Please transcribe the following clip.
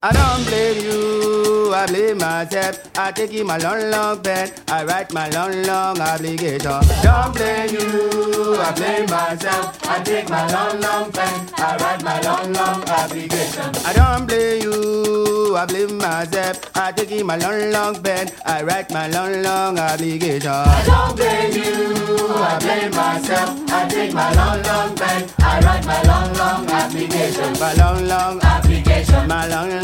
I don't blame you, I blame myself. I take in my long, long pen, I write my long, long obligation. Don't blame you, I blame myself. I take my long, long pen, I write my long, long obligation. I don't blame you, I blame myself. I take in my long, long pen, I write my long, long obligation. I don't blame you, I blame myself. I take my long, long pen, I write my long, long obligation. My long, long obligation. My long